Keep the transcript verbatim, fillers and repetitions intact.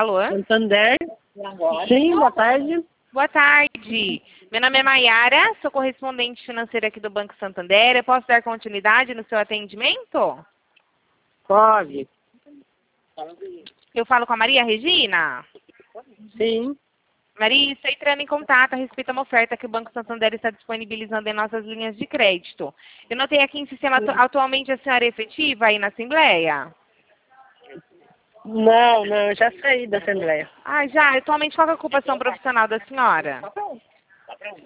Alô? Santander. Sim, boa tarde. Boa tarde. Meu nome é Maiara, sou correspondente financeira aqui do Banco Santander. Eu posso dar continuidade no seu atendimento? Pode. Eu falo com a Maria Regina? Sim. Maria, estou entrando em contato a respeito de uma oferta que o Banco Santander está disponibilizando em nossas linhas de crédito. Eu notei aqui em sistema, atu atualmente a senhora é efetiva aí na Assembleia? Não, não, eu já saí da Assembleia. Ah, já. Atualmente qual é a ocupação profissional da senhora?